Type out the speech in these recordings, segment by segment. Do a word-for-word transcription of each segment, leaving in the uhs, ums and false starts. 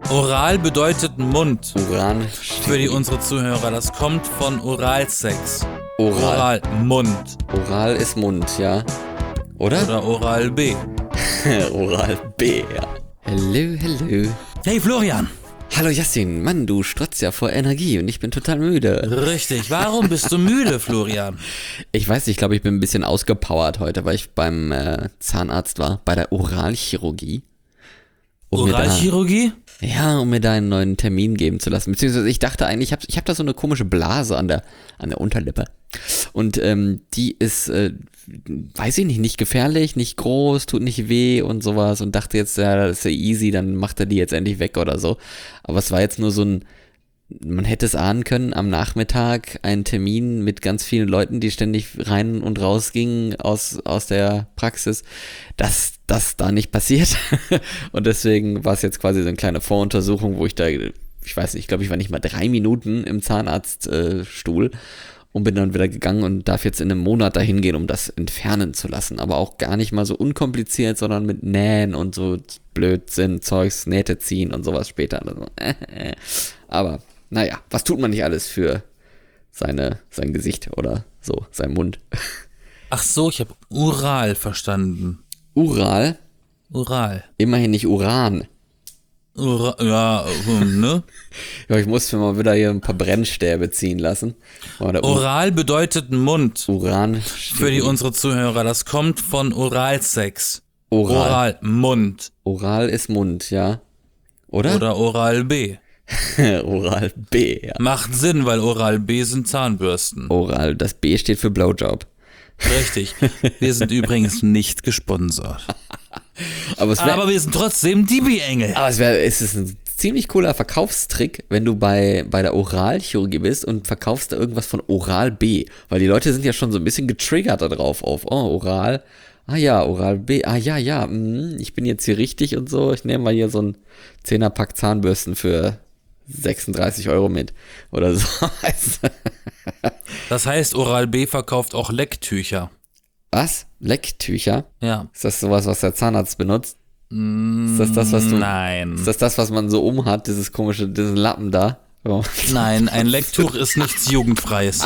Oral bedeutet Mund. Uran. Für die unsere Zuhörer, das kommt von Oralsex. Oral. Oral, Mund. Oral ist Mund, ja. Oder? Oder Oral B. Oral B, ja. Hallo, hallo. Hey Florian. Hallo Yassin, Mann, du strotzt ja vor Energie und ich bin total müde. Richtig, warum bist du müde, Florian? Ich weiß nicht, ich glaube, ich bin ein bisschen ausgepowert heute, weil ich beim äh, Zahnarzt war, bei der Oralchirurgie. Um Oralchirurgie? Da, ja, um mir da einen neuen Termin geben zu lassen. Beziehungsweise ich dachte eigentlich, ich habe ich hab da so eine komische Blase an der, an der Unterlippe. Und ähm, die ist, äh, weiß ich nicht, nicht gefährlich, nicht groß, tut nicht weh und sowas. Und dachte jetzt, ja, das ist ja easy, dann macht er die jetzt endlich weg oder so. Aber es war jetzt nur so ein, man hätte es ahnen können, am Nachmittag einen Termin mit ganz vielen Leuten, die ständig rein und raus gingen aus, aus der Praxis, dass das da nicht passiert. Und deswegen war es jetzt quasi so eine kleine Voruntersuchung, wo ich da, ich weiß nicht, ich glaube, ich war nicht mal drei Minuten im Zahnarztstuhl äh, und bin dann wieder gegangen und darf jetzt in einem Monat dahin gehen, um das entfernen zu lassen. Aber auch gar nicht mal so unkompliziert, sondern mit Nähen und so Blödsinn, Zeugs, Nähte ziehen und sowas später. Aber naja, was tut man nicht alles für seine, sein Gesicht oder so, sein Mund? Ach so, ich habe Ural verstanden. Ural? Ural. Immerhin nicht Uran. Ura, ja, ne? Ja, ich muss mir mal wieder hier ein paar Brennstäbe ziehen lassen. Oral bedeutet Mund. Uran. Für die unsere Zuhörer, das kommt von Oralsex. Oral. Oral, Mund. Oral ist Mund, ja. Oder? Oder Oral B. Oral B, ja. Macht Sinn, weil Oral B sind Zahnbürsten. Oral, das B steht für Blowjob. Richtig. Wir sind übrigens nicht gesponsert. Aber, es wär, aber wir sind trotzdem die B-Engel. Aber es, wär, es ist ein ziemlich cooler Verkaufstrick, wenn du bei, bei der Oralchirurgie bist und verkaufst da irgendwas von Oral B. Weil die Leute sind ja schon so ein bisschen getriggert darauf auf, oh, Oral, ah ja, Oral B, ah ja, ja, mh, ich bin jetzt hier richtig und so. Ich nehme mal hier so ein Zehnerpack Zahnbürsten für sechsunddreißig Euro mit oder so. Das heißt, Oral B verkauft auch Lecktücher. Was? Lecktücher? Ja. Ist das sowas, was der Zahnarzt benutzt? Mm, ist das das, was du... Nein. Ist das das, was man so umhat, dieses komische, diesen Lappen da? Oh. Nein, ein Lecktuch ist nichts Jugendfreies.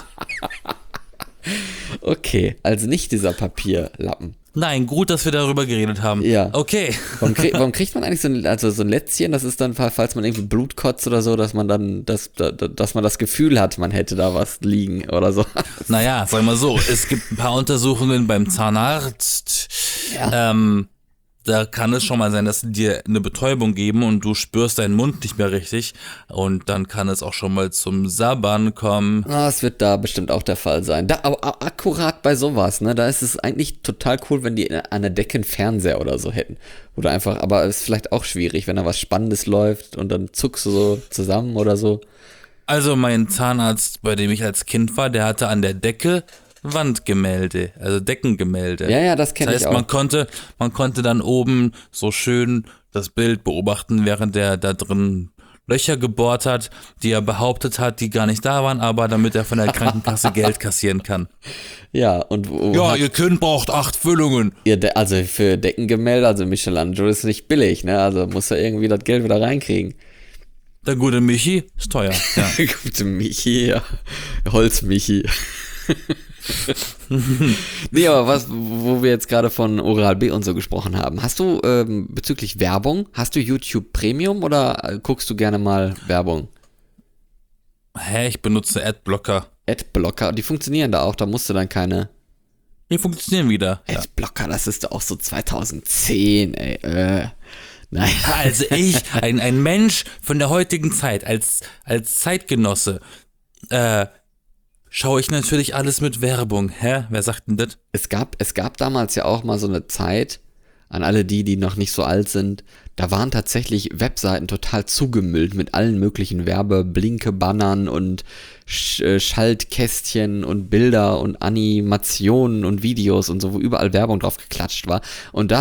Okay, also nicht dieser Papierlappen. Nein, gut, dass wir darüber geredet haben. Ja. Okay. Warum, krieg, warum kriegt man eigentlich so ein, also so ein Lätzchen? Das ist dann, falls man irgendwie Blut kotzt oder so, dass man dann, das, dass man das Gefühl hat, man hätte da was liegen oder so. Naja, sag mal so, es gibt ein paar Untersuchungen beim Zahnarzt. Ja. Ähm, da kann es schon mal sein, dass sie dir eine Betäubung geben und du spürst deinen Mund nicht mehr richtig. Und dann kann es auch schon mal zum Sabbern kommen. Ah, es wird da bestimmt auch der Fall sein. Da, aber akkurat bei sowas, ne, da ist es eigentlich total cool, wenn die an der Decke einen Fernseher oder so hätten. Oder einfach, aber es ist vielleicht auch schwierig, wenn da was Spannendes läuft und dann zuckst du so zusammen oder so. Also mein Zahnarzt, bei dem ich als Kind war, der hatte an der Decke Wandgemälde, also Deckengemälde. Ja, ja, das kenne das heißt, ich auch. Man konnte, man konnte dann oben so schön das Bild beobachten, während der da drin Löcher gebohrt hat, die er behauptet hat, die gar nicht da waren, aber damit er von der Krankenkasse Geld kassieren kann. Ja, und wo Ja, hat, ihr Kind braucht acht Füllungen. Ihr De- also für Deckengemälde, also Michelangelo ist nicht billig, ne? Also muss er irgendwie das Geld wieder reinkriegen. Der gute Michi ist teuer. Ja. Der gute Michi, ja. Holz-Michi. Nee, aber was, wo wir jetzt gerade von Oral B und so gesprochen haben, hast du ähm, bezüglich Werbung, hast du YouTube Premium oder äh, guckst du gerne mal Werbung? Hä, ich benutze Adblocker. Adblocker, die funktionieren da auch, da musst du dann keine... Die funktionieren wieder. Adblocker, ja. Das ist doch auch so zweitausendzehn, ey, äh... Nein. Also ich, ein, ein Mensch von der heutigen Zeit, als, als Zeitgenosse, äh, schaue ich natürlich alles mit Werbung. Hä? Wer sagt denn das? Es gab, es gab damals ja auch mal so eine Zeit, an alle die, die noch nicht so alt sind, da waren tatsächlich Webseiten total zugemüllt mit allen möglichen Werbe-Blinke-Bannern und Sch- Schaltkästchen und Bilder und Animationen und Videos und so, wo überall Werbung drauf geklatscht war. Und da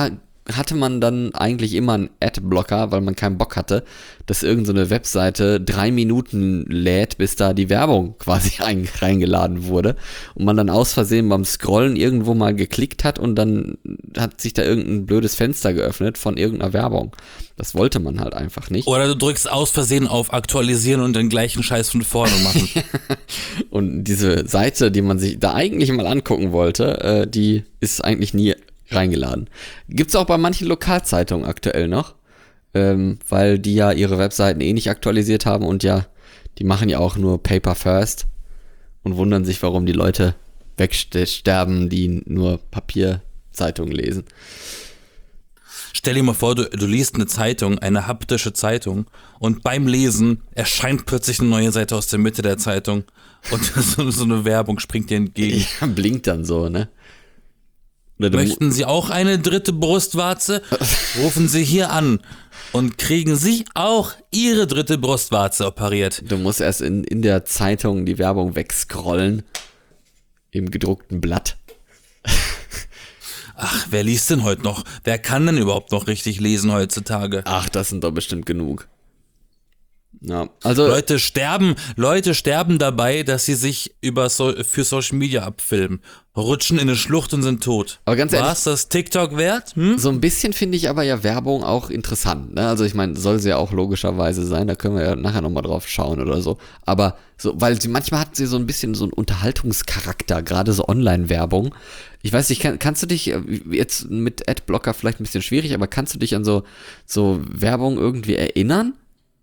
hatte man dann eigentlich immer einen Adblocker, weil man keinen Bock hatte, dass irgendeine so Webseite drei Minuten lädt, bis da die Werbung quasi ein, reingeladen wurde und man dann aus Versehen beim Scrollen irgendwo mal geklickt hat und dann hat sich da irgendein blödes Fenster geöffnet von irgendeiner Werbung. Das wollte man halt einfach nicht. Oder du drückst aus Versehen auf Aktualisieren und den gleichen Scheiß von vorne machen. Und diese Seite, die man sich da eigentlich mal angucken wollte, äh, die ist eigentlich nie reingeladen. Gibt's auch bei manchen Lokalzeitungen aktuell noch, ähm, weil die ja ihre Webseiten eh nicht aktualisiert haben und ja, die machen ja auch nur Paper First und wundern sich, warum die Leute wegsterben, die nur Papierzeitungen lesen. Stell dir mal vor, du, du liest eine Zeitung, eine haptische Zeitung und beim Lesen erscheint plötzlich eine neue Seite aus der Mitte der Zeitung und so, so eine Werbung springt dir entgegen. Ja, blinkt dann so, ne? Möchten Sie auch eine dritte Brustwarze? Rufen Sie hier an und kriegen Sie auch Ihre dritte Brustwarze operiert. Du musst erst in, in der Zeitung die Werbung wegscrollen, im gedruckten Blatt. Ach, wer liest denn heute noch? Wer kann denn überhaupt noch richtig lesen heutzutage? Ach, das sind doch bestimmt genug. Ja, also Leute sterben, Leute sterben dabei, dass sie sich über so, für Social Media abfilmen, rutschen in eine Schlucht und sind tot. Aber ganz ehrlich, war es das TikTok wert? Hm? so ein bisschen finde ich aber ja Werbung auch interessant, ne? Also ich meine, soll sie ja auch logischerweise sein, da können wir ja nachher nochmal drauf schauen oder so. Aber so, weil sie manchmal hat sie so ein bisschen so einen Unterhaltungscharakter, gerade so Online-Werbung. Ich weiß nicht, kann, kannst du dich, jetzt mit Adblocker vielleicht ein bisschen schwierig, aber kannst du dich an so, so Werbung irgendwie erinnern?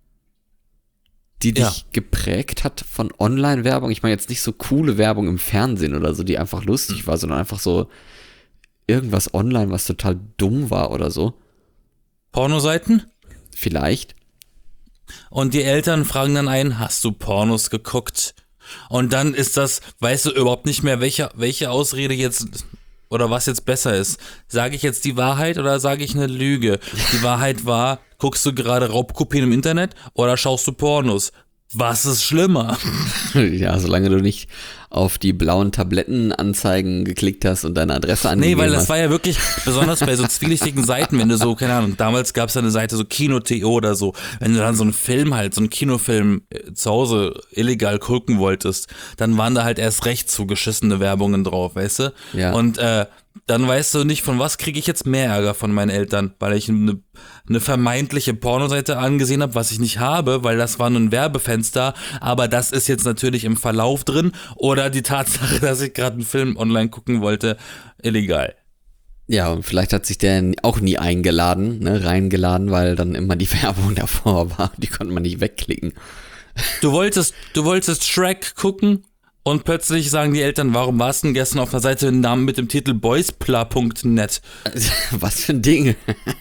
Die dich Ja. geprägt hat von Online-Werbung? Ich meine jetzt nicht so coole Werbung im Fernsehen oder so, die einfach lustig war, sondern einfach so irgendwas online, was total dumm war oder so. Pornoseiten? Vielleicht. Und die Eltern fragen dann ein, hast du Pornos geguckt? Und dann ist das, weißt du überhaupt nicht mehr, welche, welche Ausrede jetzt oder was jetzt besser ist. Sage ich jetzt die Wahrheit oder sage ich eine Lüge? Die Wahrheit war, guckst du gerade Raubkopien im Internet oder schaust du Pornos? Was ist schlimmer? Ja, solange du nicht auf die blauen Tablettenanzeigen geklickt hast und deine Adresse angegeben Nee, weil das hast. war ja wirklich, besonders bei so zwielichtigen Seiten, wenn du so, keine Ahnung, damals gab es ja eine Seite, so Kino.to oder so, wenn du dann so einen Film halt, so einen Kinofilm äh, zu Hause illegal gucken wolltest, dann waren da halt erst recht zugeschissene Werbungen drauf, weißt du? Ja. Und äh, dann weißt du nicht, von was kriege ich jetzt mehr Ärger von meinen Eltern, weil ich eine, eine vermeintliche Pornoseite angesehen habe, was ich nicht habe, weil das war nur ein Werbefenster, aber das ist jetzt natürlich im Verlauf drin, oder die Tatsache, dass ich gerade einen Film online gucken wollte, illegal. Ja, und vielleicht hat sich der auch nie eingeladen, ne, reingeladen, weil dann immer die Werbung davor war. Die konnte man nicht wegklicken. Du wolltest, du wolltest Shrek gucken und plötzlich sagen die Eltern, warum warst du denn gestern auf der Seite einen Namen mit dem Titel boyspla punkt net? Was für ein Ding.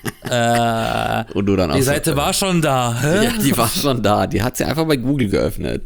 Äh, Und du dann auch die so, Seite war schon da, hä? Ja, die war schon da. Die hat sie einfach bei Google geöffnet.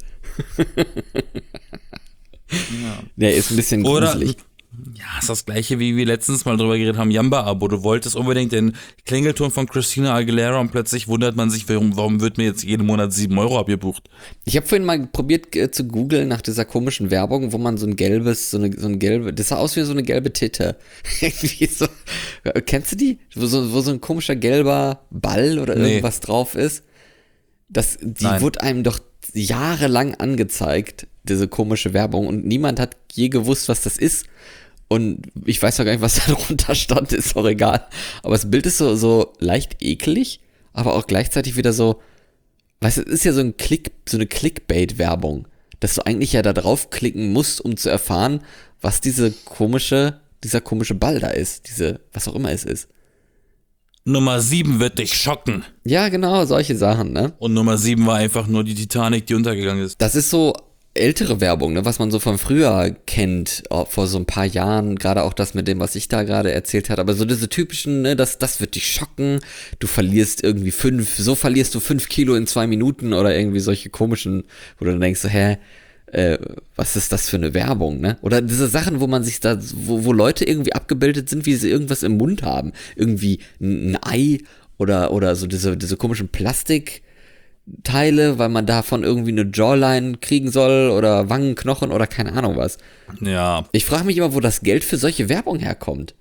Ja. Der ist ein bisschen Oder, gruselig. ja, ist das gleiche, wie wir letztens mal drüber geredet haben, Jamba-Abo. Du wolltest unbedingt den Klingelton von Christina Aguilera und plötzlich wundert man sich, warum, warum wird mir jetzt jeden Monat sieben Euro abgebucht? Ich habe vorhin mal probiert äh, zu googeln nach dieser komischen Werbung, wo man so ein gelbes, so eine, so ein gelbe, das sah aus wie so eine gelbe Titte. Irgendwie so, äh, kennst du die? Wo so, wo so ein komischer gelber Ball oder Nee. irgendwas drauf ist. Das, die Nein. wurde einem doch jahrelang angezeigt, diese komische Werbung, und niemand hat je gewusst, was das ist. Und ich weiß auch gar nicht, was da drunter stand, ist auch egal. Aber das Bild ist so, so leicht eklig, aber auch gleichzeitig wieder so, weißt du, es ist ja so ein Klick, so eine Clickbait-Werbung, dass du eigentlich ja da draufklicken musst, um zu erfahren, was diese komische, dieser komische Ball da ist, diese, was auch immer es ist. Nummer sieben wird dich schocken. Ja, genau, solche Sachen, ne? Und Nummer sieben war einfach nur die Titanic, die untergegangen ist. Das ist so ältere Werbung, ne, was man so von früher kennt, auch vor so ein paar Jahren, gerade auch das mit dem, was ich da gerade erzählt habe, aber so diese typischen, ne, das, das wird dich schocken, du verlierst irgendwie fünf, so verlierst du fünf Kilo in zwei Minuten oder irgendwie solche komischen, wo du dann denkst so, hä, äh, was ist das für eine Werbung, ne? Oder diese Sachen, wo man sich da, wo, wo Leute irgendwie abgebildet sind, wie sie irgendwas im Mund haben, irgendwie ein, ein Ei oder, oder so diese, diese komischen Plastik- Teile, weil man davon irgendwie eine Jawline kriegen soll oder Wangenknochen oder keine Ahnung was. Ja. Ich frage mich immer, wo das Geld für solche Werbung herkommt.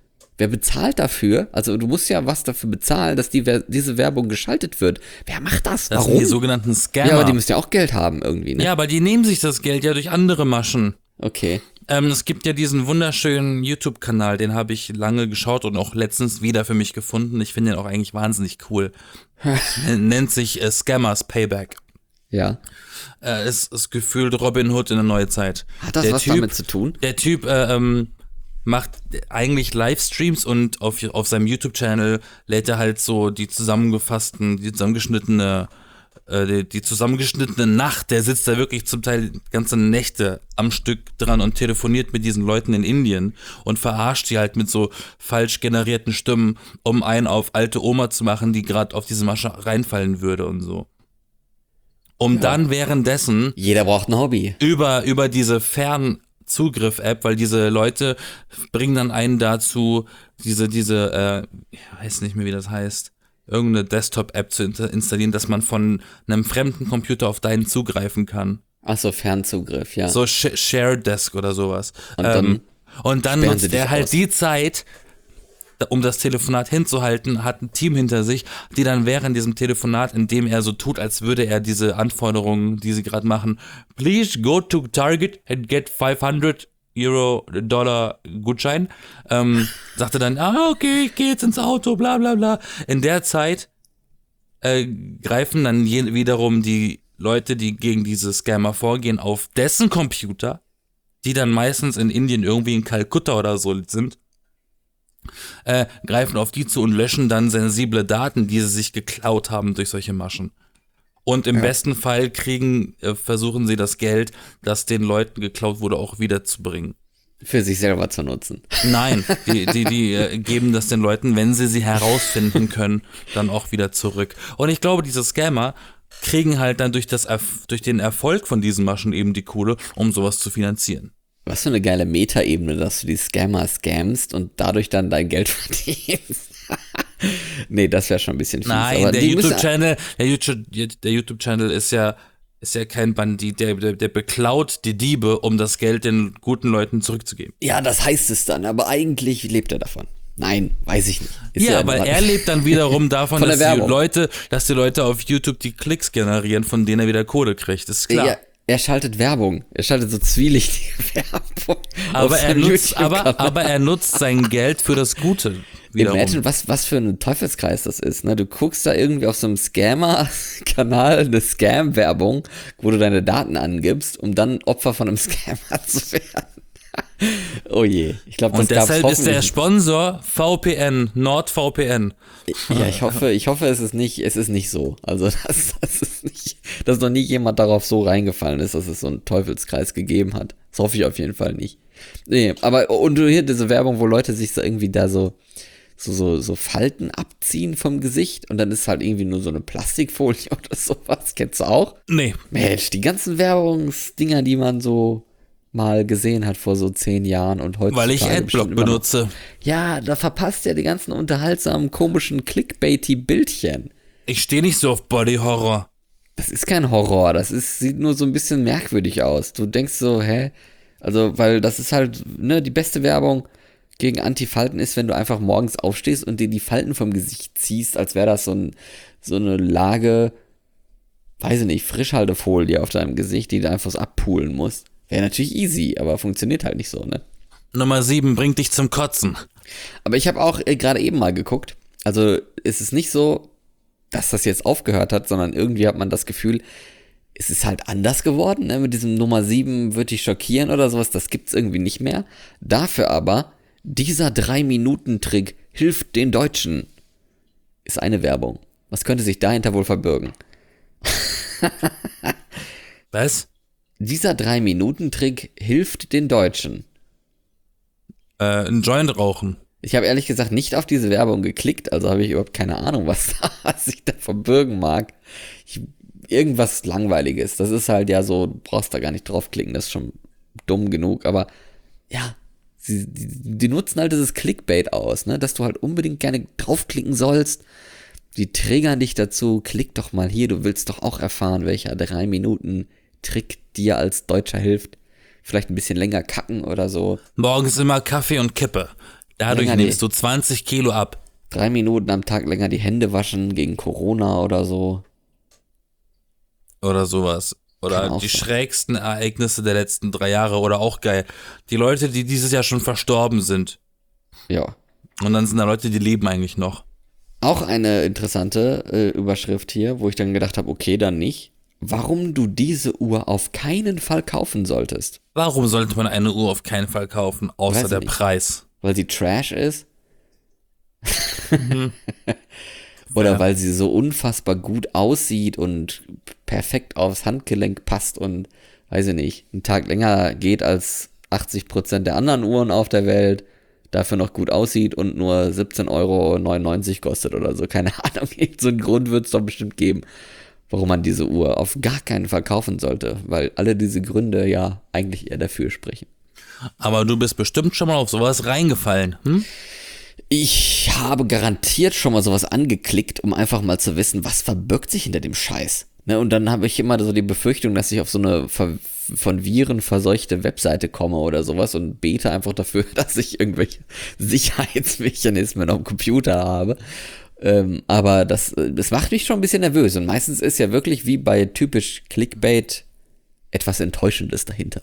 Wer bezahlt dafür? Also du musst ja was dafür bezahlen, dass die, diese Werbung geschaltet wird. Wer macht das? Das Warum? sind die sogenannten Scammer. Ja, aber die müssen ja auch Geld haben irgendwie, ne? Ja, aber die nehmen sich das Geld ja durch andere Maschen. Okay. Ähm, es gibt ja diesen wunderschönen YouTube-Kanal, den habe ich lange geschaut und auch letztens wieder für mich gefunden. Ich finde den auch eigentlich wahnsinnig cool. Nennt sich äh, Scammers Payback. Ja. Äh, ist, ist gefühlt Robin Hood in der Neuzeit. Hat das der was typ, damit zu tun? Der Typ äh, ähm, macht eigentlich Livestreams und auf, auf seinem YouTube-Channel lädt er halt so die zusammengefassten, die zusammengeschnittene Die, die zusammengeschnittene Nacht, der sitzt da wirklich zum Teil ganze Nächte am Stück dran und telefoniert mit diesen Leuten in Indien und verarscht die halt mit so falsch generierten Stimmen, um einen auf alte Oma zu machen, die gerade auf diese Masche reinfallen würde und so. Um ja. dann währenddessen jeder braucht ein Hobby. Über, über diese Fernzugriff-App, weil diese Leute bringen dann einen dazu, diese, diese, äh, ich weiß nicht mehr, wie das heißt, irgendeine Desktop-App zu installieren, dass man von einem fremden Computer auf deinen zugreifen kann. Ach so, Fernzugriff, ja. So Sh- Shared Desk oder sowas. Und dann, ähm, und dann nutzt er halt aus. die Zeit, um das Telefonat hinzuhalten, hat ein Team hinter sich, die dann während diesem Telefonat, indem er so tut, als würde er diese Anforderungen, die sie gerade machen, please go to Target and get fünfhundert Euro, Dollar Gutschein, ähm, sagte dann, ah, okay, ich geh jetzt ins Auto, bla bla bla. In der Zeit äh, greifen dann je, wiederum die Leute, die gegen diese Scammer vorgehen, auf dessen Computer, die dann meistens in Indien irgendwie in Kalkutta oder so sind, äh, greifen auf die zu und löschen dann sensible Daten, die sie sich geklaut haben durch solche Maschen. Und im ja. besten Fall kriegen, äh, versuchen sie das Geld, das den Leuten geklaut wurde, auch wiederzubringen. Für sich selber zu nutzen. Nein, die, die, die äh, geben das den Leuten, wenn sie sie herausfinden können, dann auch wieder zurück. Und ich glaube, diese Scammer kriegen halt dann durch, das, durch den Erfolg von diesen Maschen eben die Kohle, um sowas zu finanzieren. Was für eine geile Metaebene, dass du die Scammer scamst und dadurch dann dein Geld verdienst. Nee, das wäre schon ein bisschen fies. Nein, aber der YouTube-Channel, der YouTube, der YouTube-Channel ist ja, ist ja kein Bandit, der, der, der beklaut die Diebe, um das Geld den guten Leuten zurückzugeben. Ja, das heißt es dann, aber eigentlich lebt er davon. Nein, weiß ich nicht. Ist ja, ja, weil er lebt dann wiederum davon, von dass die Leute, dass die Leute auf YouTube die Klicks generieren, von denen er wieder Kohle kriegt, ist klar. Ja, er schaltet Werbung. Er schaltet so zwielichtige Werbung. Aber er, nutzt, aber, aber er nutzt sein Geld für das Gute. Wiederum. Imagine, was, was für ein Teufelskreis das ist. Ne? Du guckst da irgendwie auf so einem Scammer-Kanal eine Scam-Werbung, wo du deine Daten angibst, um dann Opfer von einem Scammer zu werden. Oh je. Ich glaube, das Und deshalb ist der Sponsor V P N, NordVPN. Ja, ich hoffe, ich hoffe, es ist nicht, es ist nicht so. Also, das, das ist nicht, dass noch nie jemand darauf so reingefallen ist, dass es so einen Teufelskreis gegeben hat. Das hoffe ich auf jeden Fall nicht. Nee, aber, und du hier diese Werbung, wo Leute sich so irgendwie da so, so, so, so Falten abziehen vom Gesicht und dann ist halt irgendwie nur so eine Plastikfolie oder sowas. Kennst du auch? Nee. Mensch, die ganzen Werbungsdinger, die man so mal gesehen hat vor so zehn Jahren und heutzutage. Weil ich Adblock benutze. Ja, da verpasst ja die ganzen unterhaltsamen, komischen, clickbaity Bildchen. Ich stehe nicht so auf Body Horror. Das ist kein Horror, das ist, sieht nur so ein bisschen merkwürdig aus. Du denkst so, hä? Also, weil das ist halt, ne, die beste Werbung gegen Antifalten ist, wenn du einfach morgens aufstehst und dir die Falten vom Gesicht ziehst, als wäre das so, ein, so eine Lage, weiß ich nicht, Frischhaltefolie auf deinem Gesicht, die du einfach so abpulen musst. Wäre natürlich easy, aber funktioniert halt nicht so, ne? Nummer sieben bringt dich zum Kotzen. Aber ich habe auch äh, gerade eben mal geguckt. Also es ist nicht so, dass das jetzt aufgehört hat, sondern irgendwie hat man das Gefühl, es ist halt anders geworden, ne? Mit diesem Nummer sieben wird dich schockieren oder sowas, das gibt's irgendwie nicht mehr. Dafür aber, dieser drei Minuten Trick hilft den Deutschen, ist eine Werbung. Was könnte sich dahinter wohl verbirgen? Was? Dieser drei Minuten Trick hilft den Deutschen. Äh, ein Joint rauchen. Ich habe ehrlich gesagt nicht auf diese Werbung geklickt, also habe ich überhaupt keine Ahnung, was, was sich da verbirgen mag. Ich, irgendwas Langweiliges. Das ist halt ja so, du brauchst da gar nicht draufklicken, das ist schon dumm genug. Aber ja, sie, die, die nutzen halt dieses Clickbait aus, ne, dass du halt unbedingt gerne draufklicken sollst. Die triggern dich dazu, klick doch mal hier, du willst doch auch erfahren, welcher drei Minuten Trick dir als Deutscher hilft. Vielleicht ein bisschen länger kacken oder so. Morgens immer Kaffee und Kippe. Dadurch Länger nimmst die- du zwanzig Kilo ab. Drei Minuten am Tag länger die Hände waschen gegen Corona oder so. Oder sowas. Kann Oder auch die sein. schrägsten Ereignisse der letzten drei Jahre. Oder auch geil. Die Leute, die dieses Jahr schon verstorben sind. Ja. Und dann sind da Leute, die leben eigentlich noch. Auch eine interessante äh, Überschrift hier, wo ich dann gedacht habe, okay, dann nicht. Warum du diese Uhr auf keinen Fall kaufen solltest. Warum sollte man eine Uhr auf keinen Fall kaufen, außer Weiß der ich nicht. Preis? Weil sie Trash ist? Oder Ja. weil sie so unfassbar gut aussieht und perfekt aufs Handgelenk passt und, weiß ich nicht, einen Tag länger geht als achtzig Prozent der anderen Uhren auf der Welt, dafür noch gut aussieht und nur siebzehn Euro neunundneunzig kostet oder so. Keine Ahnung, so einen Grund wird es doch bestimmt geben, warum man diese Uhr auf gar keinen Fall kaufen sollte, weil alle diese Gründe ja eigentlich eher dafür sprechen. Aber du bist bestimmt schon mal auf sowas reingefallen, hm? Ich habe garantiert schon mal sowas angeklickt, um einfach mal zu wissen, was verbirgt sich hinter dem Scheiß. Ne, und dann habe ich immer so die Befürchtung, dass ich auf so eine ver von Viren verseuchte Webseite komme oder sowas und bete einfach dafür, dass ich irgendwelche Sicherheitsmechanismen am Computer habe. Ähm, aber das, das macht mich schon ein bisschen nervös. Und meistens ist ja wirklich wie bei typisch Clickbait etwas Enttäuschendes dahinter.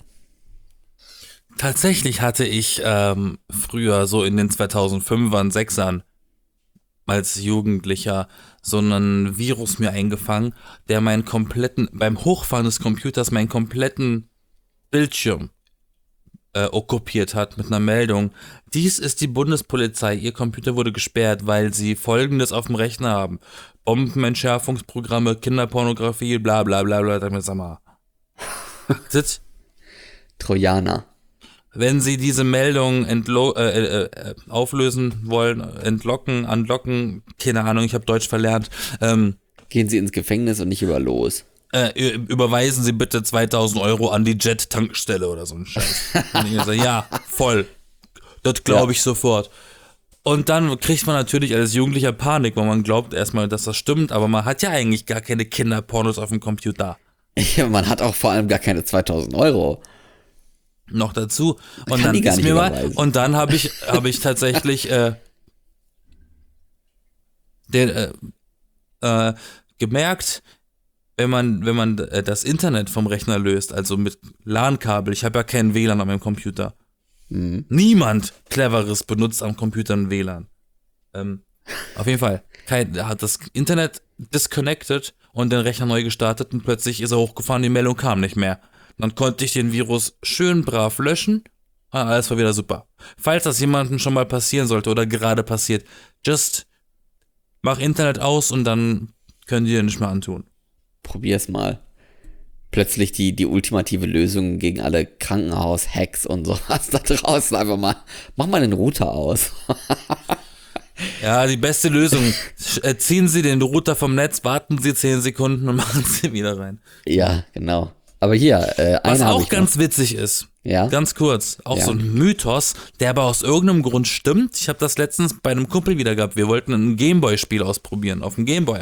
Tatsächlich hatte ich ähm, früher so in den zweitausendfünfern, sechsern als Jugendlicher so einen Virus mir eingefangen, der meinen kompletten, beim Hochfahren des Computers meinen kompletten Bildschirm äh, okkupiert hat mit einer Meldung. Dies ist die Bundespolizei, ihr Computer wurde gesperrt, weil sie Folgendes auf dem Rechner haben. Bombenentschärfungsprogramme, Kinderpornografie, bla bla bla bla. Sag mir, sag mal. Das, Trojaner. wenn Sie diese Meldung entlo äh, äh, auflösen wollen, entlocken, unlocken, keine Ahnung, ich habe Deutsch verlernt, ähm, Gehen Sie ins Gefängnis und nicht über los. äh, überweisen Sie bitte zweitausend Euro an die Jet-Tankstelle oder so ein Scheiß. Und ich so, ja, voll. Das glaube ich sofort. Und dann kriegt man natürlich als Jugendlicher Panik, weil man glaubt erstmal, dass das stimmt, aber man hat ja eigentlich gar keine Kinderpornos auf dem Computer. Ja, man hat auch vor allem gar keine zweitausend Euro. Noch dazu. Und Kann dann die gar ist nicht mir mal, überweisen. und dann habe ich, habe ich tatsächlich äh, den, äh, äh, gemerkt, wenn man, wenn man äh, das Internet vom Rechner löst, also mit LAN-Kabel, ich habe ja keinen W L A N an meinem Computer. Mhm. Niemand Cleveres benutzt am Computer ein W L A N. Ähm, auf jeden Fall. Kein, er hat das Internet disconnected und den Rechner neu gestartet und plötzlich ist er hochgefahren, die Meldung kam nicht mehr. Dann konnte ich den Virus schön brav löschen. Ah, alles war wieder super. Falls das jemandem schon mal passieren sollte oder gerade passiert, just mach Internet aus und dann können die dir nicht mehr antun. Probier's mal. Plötzlich die, die ultimative Lösung gegen alle Krankenhaus-Hacks und sowas da draußen. Einfach mal, mach mal den Router aus. Ja, die beste Lösung. Sch- äh, Ziehen Sie den Router vom Netz, warten Sie zehn Sekunden und machen Sie wieder rein. Ja, genau. Aber hier, äh, Was eine habe auch ich ganz noch. witzig ist, Ja? ganz kurz, auch Ja. so ein Mythos, der aber aus irgendeinem Grund stimmt. Ich habe das letztens bei einem Kumpel wieder gehabt. Wir wollten ein Gameboy-Spiel ausprobieren, auf dem Gameboy.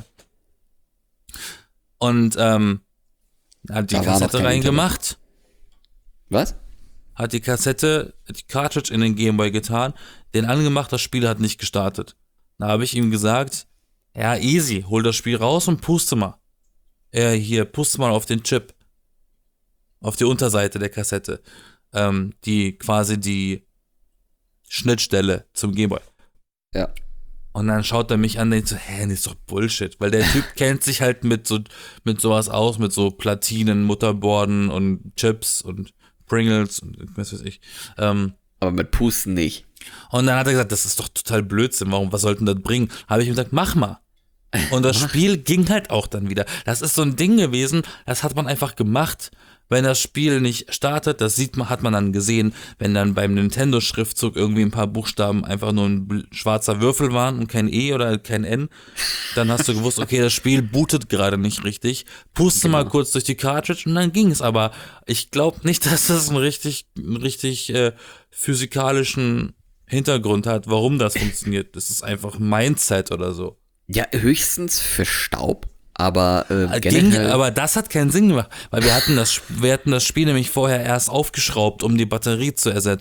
Und ähm, hat die Da war noch Kassette kein reingemacht, Was? hat die Kassette, die Cartridge in den Gameboy getan, den angemacht, das Spiel hat nicht gestartet. Da habe ich ihm gesagt, ja easy, hol das Spiel raus und puste mal. Ja, hier, puste mal auf den Chip. Auf die Unterseite der Kassette. Ähm, die quasi die Schnittstelle zum Gameboy. Ja. Und dann schaut er mich an und denkt so, hä, das ist doch Bullshit. Weil der Typ kennt sich halt mit so mit sowas aus, mit so Platinen, Mutterborden und Chips und Pringles und was weiß ich. Ähm, Aber mit Pusten nicht. und dann hat er gesagt, das ist doch total Blödsinn, warum, was sollten das bringen? Habe ich ihm gesagt, mach mal. Und das Spiel ging halt auch dann wieder. Das ist so ein Ding gewesen, das hat man einfach gemacht. Wenn das Spiel nicht startet, das sieht man, hat man dann gesehen, wenn dann beim Nintendo-Schriftzug irgendwie ein paar Buchstaben einfach nur ein bl- schwarzer Würfel waren und kein E oder kein N, dann hast du gewusst, okay, das Spiel bootet gerade nicht richtig. Puste mal kurz durch die Cartridge und dann ging es. Aber ich glaube nicht, dass das einen richtig, einen richtig äh, physikalischen Hintergrund hat, warum das funktioniert. Das ist einfach Mindset oder so. Ja, höchstens für Staub. Aber äh, Ging, generell. aber das hat keinen Sinn gemacht, weil wir hatten das, wir hatten das Spiel nämlich vorher erst aufgeschraubt, um die Batterie zu ersetzen.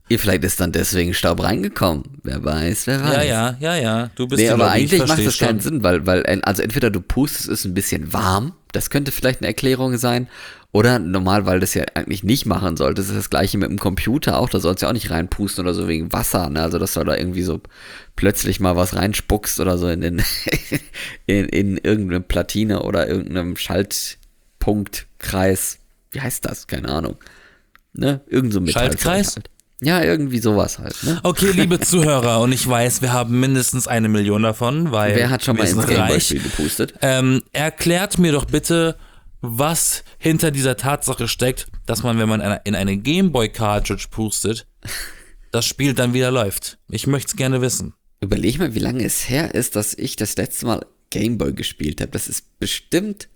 Ihr vielleicht ist dann deswegen Staub reingekommen. Wer weiß, wer weiß. Ja, ja, ja, ja. Du bist Nee, die aber Lobby, ich eigentlich macht versteh das keinen schon. Sinn, weil, weil, also entweder du pustest, es ist ein bisschen warm, das könnte vielleicht eine Erklärung sein, oder normal, weil das ja eigentlich nicht machen sollte, das ist das gleiche mit dem Computer auch, da sollst du ja auch nicht reinpusten oder so wegen Wasser, ne, also dass du da irgendwie so plötzlich mal was reinspuckst oder so in den, in, in irgendeine Platine oder irgendeinem Schaltpunktkreis, wie heißt das, keine Ahnung, ne, irgend so Metall. Schaltkreis? Halt. Ja, irgendwie sowas halt, ne. Okay, liebe Zuhörer, und ich weiß, wir haben mindestens eine Million davon, weil Wer hat schon wir mal sind ins reich. Gameboy-Spiel gepustet? Ähm, erklärt mir doch bitte, was hinter dieser Tatsache steckt, dass man, wenn man in eine Gameboy-Cartridge pustet, das Spiel dann wieder läuft. Ich möchte es gerne wissen. Überleg mal, wie lange es her ist, dass ich das letzte Mal Gameboy gespielt habe. Das ist bestimmt,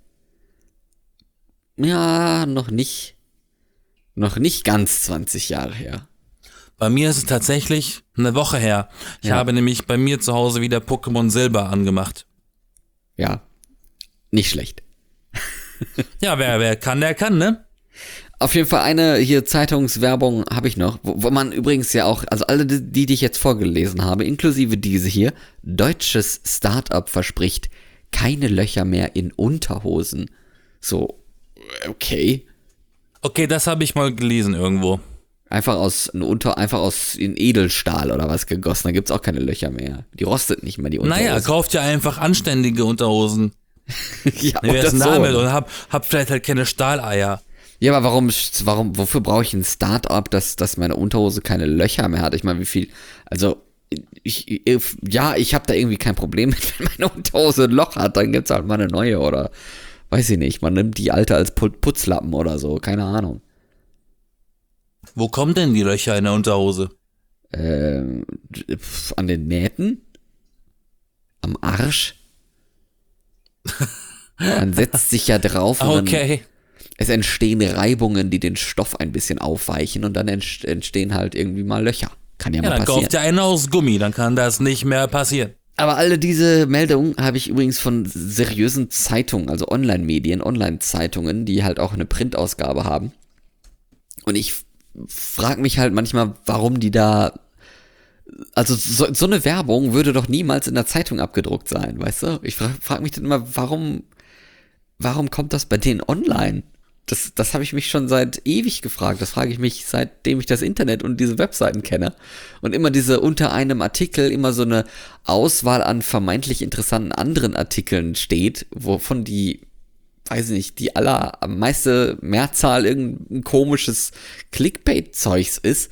ja, noch nicht, noch nicht ganz zwanzig Jahre her. Bei mir ist es tatsächlich eine Woche her. Ich Ja. habe nämlich bei mir zu Hause wieder Pokémon Silber angemacht. Ja, nicht schlecht. Ja, wer, wer kann, der kann, ne? Auf jeden Fall eine hier Zeitungswerbung habe ich noch, wo, wo man übrigens ja auch, also alle die, die ich jetzt vorgelesen habe, inklusive diese hier, deutsches Startup verspricht keine Löcher mehr in Unterhosen. So, okay. Okay, das habe ich mal gelesen irgendwo. Einfach aus ein Unter, einfach aus in Edelstahl oder was gegossen, da gibt's auch keine Löcher mehr. Die rostet nicht mehr, die Unterhose. Naja, kauft ja einfach anständige Unterhosen. ja, Wer ist denn so. damit? Und hab, hab vielleicht halt keine Stahleier. Ja, aber warum, warum, wofür brauche ich ein Start-up, dass, dass meine Unterhose keine Löcher mehr hat? Ich meine, wie viel, also, ich, ich ja, ich habe da irgendwie kein Problem mit, wenn meine Unterhose ein Loch hat, dann gibt's halt mal eine neue oder, weiß ich nicht, man nimmt die alte als Putzlappen oder so, keine Ahnung. Wo kommen denn die Löcher in der Unterhose? Ähm, an den Nähten? Am Arsch? Man setzt sich ja drauf und dann, Okay. es entstehen Reibungen, die den Stoff ein bisschen aufweichen und dann entstehen halt irgendwie mal Löcher. Kann ja, Ja, mal dann passieren. kauft ihr einen aus Gummi, dann kann das nicht mehr passieren. Aber alle diese Meldungen habe ich übrigens von seriösen Zeitungen, also Online-Medien, Online-Zeitungen, die halt auch eine Printausgabe haben. Und ich frage mich halt manchmal, warum die da, also so, so eine Werbung würde doch niemals in der Zeitung abgedruckt sein, weißt du? Ich frage frag mich dann immer, warum, warum kommt das bei denen online? Das, das habe ich mich schon seit ewig gefragt. Das frage ich mich, seitdem ich das Internet und diese Webseiten kenne. Und immer diese unter einem Artikel immer so eine Auswahl an vermeintlich interessanten anderen Artikeln steht, wovon die, weiß nicht, die aller meiste Mehrzahl irgendein komisches Clickbait-Zeugs ist,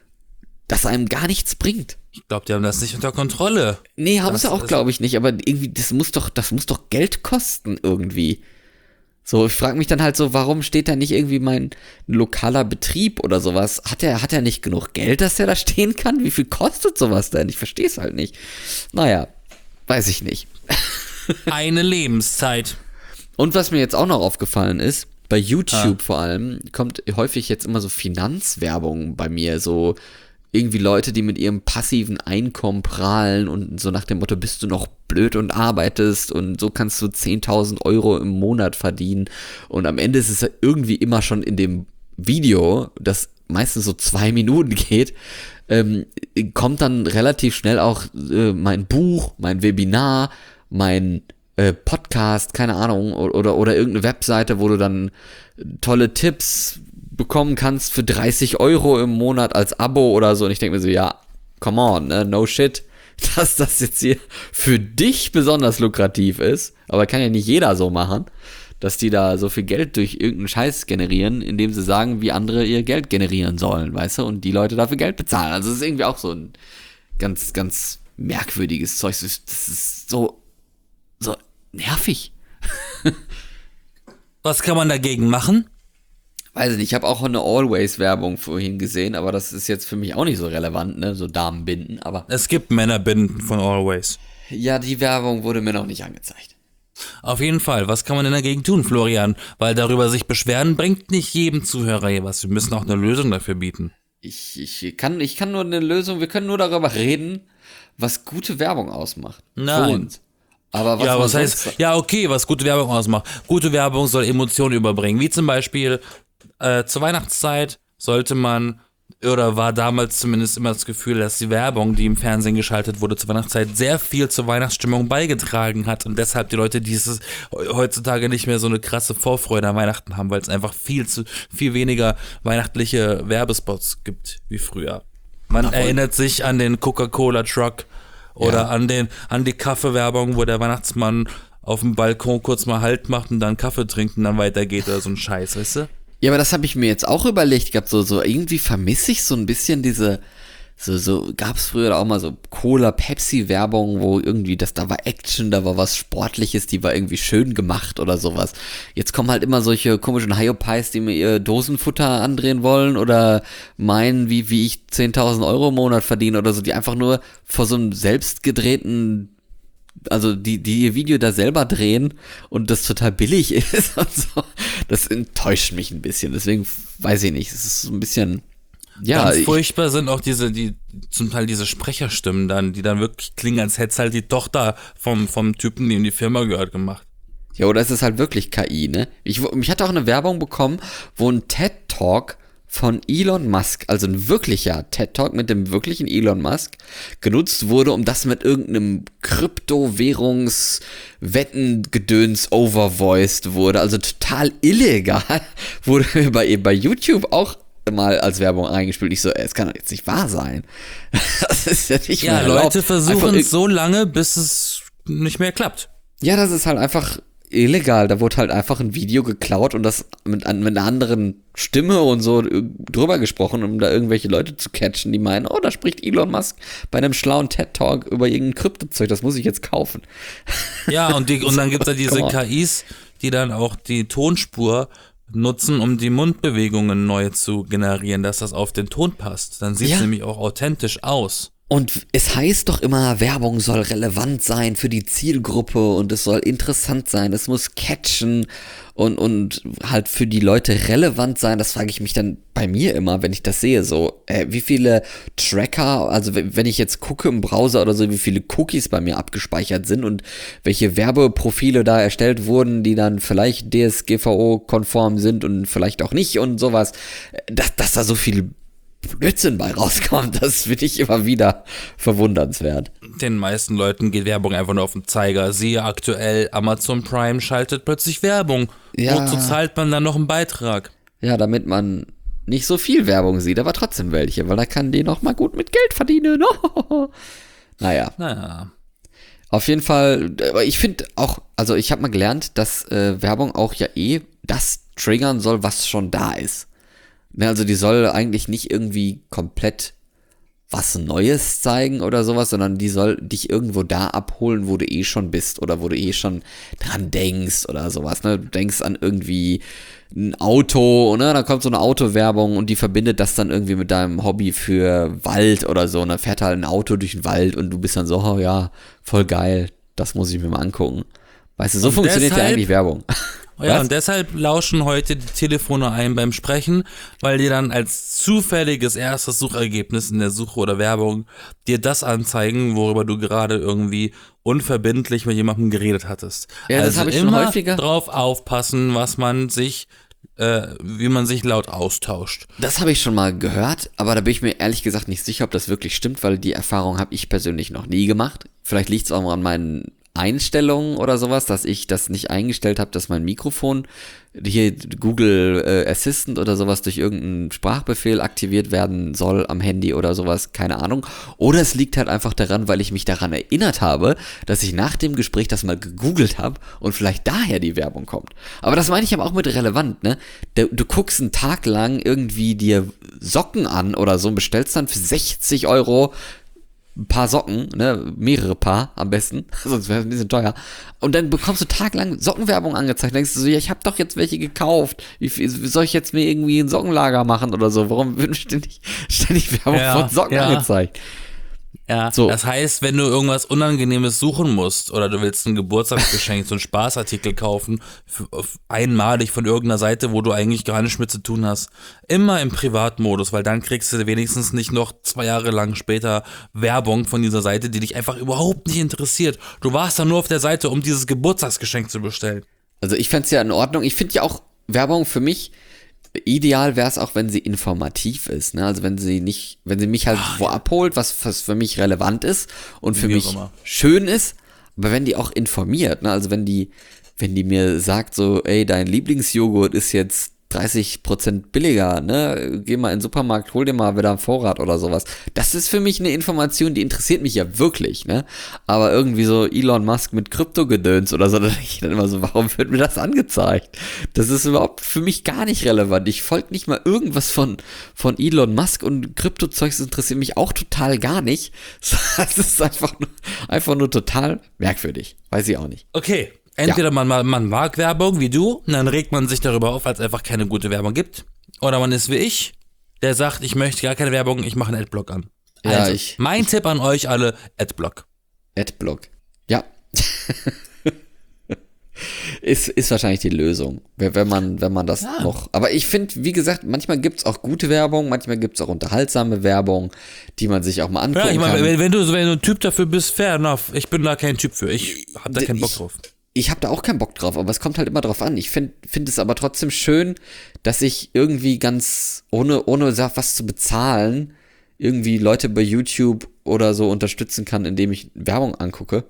das einem gar nichts bringt. Ich glaube, die haben das nicht unter Kontrolle. Nee, haben Das sie auch, ist- glaube ich, nicht. Aber irgendwie, das muss doch, das muss doch Geld kosten irgendwie. So, ich frage mich dann halt so, warum steht da nicht irgendwie mein lokaler Betrieb oder sowas? Hat er, hat er nicht genug Geld, dass er da stehen kann? Wie viel kostet sowas denn? Ich verstehe es halt nicht. Naja, weiß ich nicht. Eine Lebenszeit. Und was mir jetzt auch noch aufgefallen ist, bei YouTube Ah. vor allem, kommt häufig jetzt immer so Finanzwerbung bei mir, so irgendwie Leute, die mit ihrem passiven Einkommen prahlen und so nach dem Motto, bist du noch blöd und arbeitest und so kannst du zehntausend Euro im Monat verdienen und am Ende ist es ja irgendwie immer schon in dem Video, das meistens so zwei Minuten geht, ähm, kommt dann relativ schnell auch äh, mein Buch, mein Webinar, mein äh, Podcast, keine Ahnung, oder, oder, oder irgendeine Webseite, wo du dann tolle Tipps bekommen kannst für dreißig Euro im Monat als Abo oder so. Und ich denke mir so, ja, come on, ne? No shit, dass das jetzt hier für dich besonders lukrativ ist. Aber kann ja nicht jeder so machen, dass die da so viel Geld durch irgendeinen Scheiß generieren, indem sie sagen, wie andere ihr Geld generieren sollen, weißt du? Und die Leute dafür Geld bezahlen. Also das ist irgendwie auch so ein ganz, ganz merkwürdiges Zeug. Das ist, das ist so, so nervig. Was kann man dagegen machen? Weiß ich nicht, ich habe auch eine Always-Werbung vorhin gesehen, aber das ist jetzt für mich auch nicht so relevant, ne, so Damenbinden, aber Es gibt Männerbinden von Always. ja, die Werbung wurde mir noch nicht angezeigt. Auf jeden Fall. Was kann man denn dagegen tun, Florian? Weil darüber sich beschweren bringt nicht jedem Zuhörer hier was. Wir müssen auch eine Lösung dafür bieten. Ich, ich kann, ich kann nur eine Lösung, wir können nur darüber reden, was gute Werbung ausmacht. Nein. Für uns. Aber was Ja, man was sonst- heißt, ja, okay, was gute Werbung ausmacht. Gute Werbung soll Emotionen überbringen. Wie zum Beispiel, äh, zur Weihnachtszeit sollte man oder war damals zumindest immer das Gefühl, dass die Werbung, die im Fernsehen geschaltet wurde zur Weihnachtszeit, sehr viel zur Weihnachtsstimmung beigetragen hat und deshalb die Leute dieses heutzutage nicht mehr so eine krasse Vorfreude an Weihnachten haben, weil es einfach viel zu viel weniger weihnachtliche Werbespots gibt wie früher. Man Ach, erinnert sich an den Coca-Cola-Truck oder ja. an den an die Kaffeewerbung, wo der Weihnachtsmann auf dem Balkon kurz mal Halt macht und dann Kaffee trinkt und dann weitergeht oder so ein Scheiß, weißt du? Ja, aber das habe ich mir jetzt auch überlegt gehabt, so, so irgendwie vermisse ich so ein bisschen diese, so, so gab es früher auch mal so Cola-Pepsi-Werbung, wo irgendwie, das, da war Action, da war was Sportliches, die war irgendwie schön gemacht oder sowas. Jetzt kommen halt immer solche komischen Hyopies, die mir ihr Dosenfutter andrehen wollen oder meinen, wie, wie ich zehntausend Euro im Monat verdiene oder so, die einfach nur vor so einem selbstgedrehten also die, die ihr Video da selber drehen und das total billig ist und so, das enttäuscht mich ein bisschen. Deswegen weiß ich nicht, es ist so ein bisschen, ja. Ganz ich, furchtbar sind auch diese, die, zum Teil diese Sprecherstimmen dann, die dann wirklich klingen, als hätte es halt die Tochter vom, vom Typen, dem die Firma gehört, gemacht. Ja, oder es ist halt wirklich K I, ne? Ich, ich hatte auch eine Werbung bekommen, wo ein TED-Talk von Elon Musk, also ein wirklicher TED-Talk mit dem wirklichen Elon Musk, genutzt wurde, um das mit irgendeinem Kryptowährungswettengedöns overvoiced wurde, also total illegal, wurde bei, bei YouTube auch mal als Werbung eingespielt. Ich so, es kann doch jetzt nicht wahr sein. Das ist ja nicht ja, mehr Leute erlaubt. versuchen es so lange, bis es nicht mehr klappt. Ja, das ist halt einfach illegal. Da wurde halt einfach ein Video geklaut und das mit, mit einer anderen Stimme und so drüber gesprochen, um da irgendwelche Leute zu catchen, die meinen, oh, da spricht Elon Musk bei einem schlauen TED-Talk über irgendein Kryptozeug, das muss ich jetzt kaufen. Ja, und, die, und dann gibt es ja diese K Is, die dann auch die Tonspur nutzen, um die Mundbewegungen neu zu generieren, dass das auf den Ton passt. Dann sieht es ja nämlich auch authentisch aus. Und es heißt doch immer, Werbung soll relevant sein für die Zielgruppe und es soll interessant sein, es muss catchen und, und halt für die Leute relevant sein. Das frage ich mich dann bei mir immer, wenn ich das sehe, so, äh, wie viele Tracker, also wenn ich jetzt gucke im Browser oder so, wie viele Cookies bei mir abgespeichert sind und welche Werbeprofile da erstellt wurden, die dann vielleicht D S G V O-konform sind und vielleicht auch nicht und sowas, dass, dass da so viel Blödsinn bei rauskommt, das finde ich immer wieder verwundernswert. Den meisten Leuten geht Werbung einfach nur auf den Zeiger. Siehe aktuell, Amazon Prime schaltet plötzlich Werbung. Ja. Wozu zahlt man dann noch einen Beitrag? Ja, damit man nicht so viel Werbung sieht, aber trotzdem welche, weil da kann die noch mal gut mit Geld verdienen. Naja. Naja. Auf jeden Fall, aber ich finde auch, also ich habe mal gelernt, dass äh, Werbung auch ja eh das triggern soll, was schon da ist. Also die soll eigentlich nicht irgendwie komplett was Neues zeigen oder sowas, sondern die soll dich irgendwo da abholen, wo du eh schon bist oder wo du eh schon dran denkst oder sowas. Ne? Du denkst an irgendwie ein Auto, ne? Da kommt so eine Autowerbung und die verbindet das dann irgendwie mit deinem Hobby für Wald oder so. Und dann fährt halt ein Auto durch den Wald und du bist dann so, oh ja, voll geil, das muss ich mir mal angucken. Weißt du, so und funktioniert deshalb, ja eigentlich Werbung. Ja, und deshalb lauschen heute die Telefone ein beim Sprechen, weil die dann als zufälliges erstes Suchergebnis in der Suche oder Werbung dir das anzeigen, worüber du gerade irgendwie unverbindlich mit jemandem geredet hattest. Ja, das also habe ich schon immer häufiger. Drauf aufpassen, was man sich, äh, wie man sich laut austauscht. Das habe ich schon mal gehört, aber da bin ich mir ehrlich gesagt nicht sicher, ob das wirklich stimmt, weil die Erfahrung habe ich persönlich noch nie gemacht. Vielleicht liegt es auch an meinen Einstellungen oder sowas, dass ich das nicht eingestellt habe, dass mein Mikrofon hier Google äh, Assistant oder sowas durch irgendeinen Sprachbefehl aktiviert werden soll am Handy oder sowas, keine Ahnung. Oder es liegt halt einfach daran, weil ich mich daran erinnert habe, dass ich nach dem Gespräch das mal gegoogelt habe und vielleicht daher die Werbung kommt. Aber das meine ich aber auch mit relevant, ne? Du, du guckst einen Tag lang irgendwie dir Socken an oder so und bestellst dann für sechzig Euro ein paar Socken, ne, mehrere Paar am besten, sonst wäre es ein bisschen teuer. Und dann bekommst du tagelang Sockenwerbung angezeigt. Denkst du so, ja, ich habe doch jetzt welche gekauft. Wie, wie soll ich jetzt mir irgendwie ein Sockenlager machen oder so? Warum wird mir ständig, ständig Werbung ja, von Socken ja. angezeigt? Ja, so. Das heißt, wenn du irgendwas Unangenehmes suchen musst oder du willst ein Geburtstagsgeschenk, so einen Spaßartikel kaufen, für, einmalig von irgendeiner Seite, wo du eigentlich gar nichts mit zu tun hast, immer im Privatmodus, weil dann kriegst du wenigstens nicht noch zwei Jahre lang später Werbung von dieser Seite, die dich einfach überhaupt nicht interessiert. Du warst dann nur auf der Seite, um dieses Geburtstagsgeschenk zu bestellen. Also ich fänd's ja in Ordnung. Ich finde ja auch Werbung für mich ideal wäre es auch, wenn sie informativ ist, ne? Also wenn sie nicht, wenn sie mich halt Ach, wo ja. abholt, was, was für mich relevant ist und für Wie mich schön ist, aber wenn die auch informiert, ne? Also wenn die, wenn die mir sagt so, ey, dein Lieblingsjoghurt ist jetzt dreißig Prozent billiger, ne? Geh mal in den Supermarkt, hol dir mal wieder einen Vorrat oder sowas. Das ist für mich eine Information, die interessiert mich ja wirklich, ne? Aber irgendwie so Elon Musk mit Kryptogedöns oder so, da denke ich dann immer so, warum wird mir das angezeigt? Das ist überhaupt für mich gar nicht relevant. Ich folge nicht mal irgendwas von, von Elon Musk und Kryptozeugs interessiert mich auch total gar nicht. Das ist einfach nur, einfach nur total merkwürdig. Weiß ich auch nicht. Okay. Entweder ja. man, man mag Werbung wie du, und dann regt man sich darüber auf, weil es einfach keine gute Werbung gibt. Oder man ist wie ich, der sagt, ich möchte gar keine Werbung, ich mache einen Adblock an. Ja, also, ich, mein Tipp an euch alle, Adblock. Adblock, ja. ist, ist wahrscheinlich die Lösung, wenn man, wenn man das ja. noch... Aber ich finde, wie gesagt, manchmal gibt es auch gute Werbung, manchmal gibt es auch unterhaltsame Werbung, die man sich auch mal angucken ja, ich mein, kann. Wenn, wenn, du, wenn du ein Typ dafür bist, fair enough. Ich bin da kein Typ für. Ich habe da keinen Bock drauf. Ich habe da auch keinen Bock drauf, aber es kommt halt immer drauf an. Ich finde find es aber trotzdem schön, dass ich irgendwie ganz, ohne, ohne was zu bezahlen, irgendwie Leute bei YouTube oder so unterstützen kann, indem ich Werbung angucke.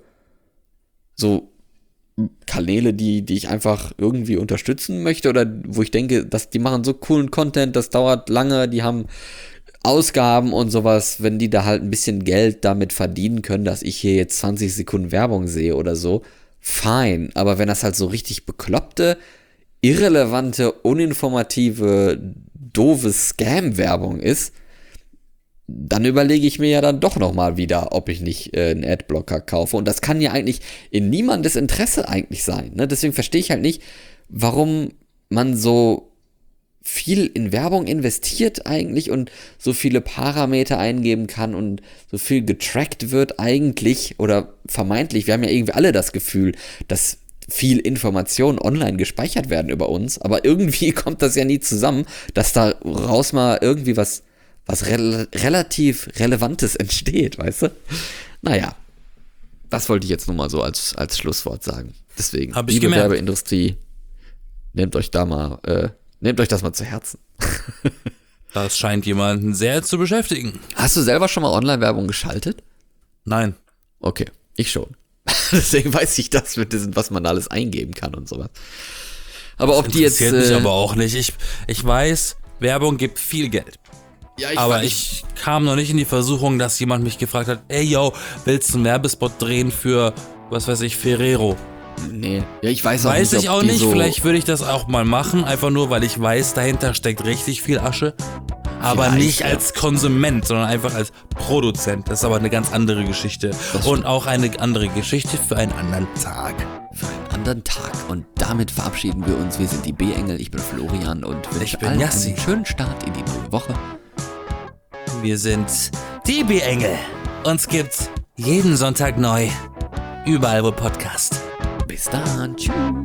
So Kanäle, die, die ich einfach irgendwie unterstützen möchte oder wo ich denke, dass die machen so coolen Content, das dauert lange, die haben Ausgaben und sowas, wenn die da halt ein bisschen Geld damit verdienen können, dass ich hier jetzt zwanzig Sekunden Werbung sehe oder so, fein, aber wenn das halt so richtig bekloppte, irrelevante, uninformative, doofe Scam-Werbung ist, dann überlege ich mir ja dann doch nochmal wieder, ob ich nicht äh, einen Adblocker kaufe. Und das kann ja eigentlich in niemandes Interesse eigentlich sein. Ne? Deswegen verstehe ich halt nicht, warum man so viel in Werbung investiert eigentlich und so viele Parameter eingeben kann und so viel getrackt wird eigentlich oder vermeintlich. Wir haben ja irgendwie alle das Gefühl, dass viel Informationen online gespeichert werden über uns, aber irgendwie kommt das ja nie zusammen, dass da raus mal irgendwie was, was re- relativ Relevantes entsteht, weißt du? Naja, das wollte ich jetzt nur mal so als, als Schlusswort sagen. Deswegen, Hab ich liebe gemerkt. Werbeindustrie, nehmt euch da mal äh, Nehmt euch das mal zu Herzen. Das scheint jemanden sehr zu beschäftigen. Hast du selber schon mal Online-Werbung geschaltet? Nein. Okay, ich schon. Deswegen weiß ich das mit diesem, was man alles eingeben kann und sowas. Aber ob die jetzt... Das interessiert äh, mich aber auch nicht. Ich, ich weiß, Werbung gibt viel Geld. Ja, ich aber weiß, ich kam noch nicht in die Versuchung, dass jemand mich gefragt hat, ey, yo, willst du einen Werbespot drehen für, was weiß ich, Ferrero? Nee, ja, ich weiß auch weiß nicht. Weiß ich auch nicht, so vielleicht würde ich das auch mal machen, einfach nur, weil ich weiß, dahinter steckt richtig viel Asche. Aber vielleicht, nicht ja. als Konsument, sondern einfach als Produzent. Das ist aber eine ganz andere Geschichte. Und auch eine andere Geschichte für einen anderen Tag. Für einen anderen Tag. Und damit verabschieden wir uns. Wir sind die B-Engel, ich bin Florian und wünsche allen Jassi. einen schönen Start in die neue Woche. Wir sind die B-Engel. Uns gibt's jeden Sonntag neu. Überall, wo Podcast. Bis dann. Tschüss.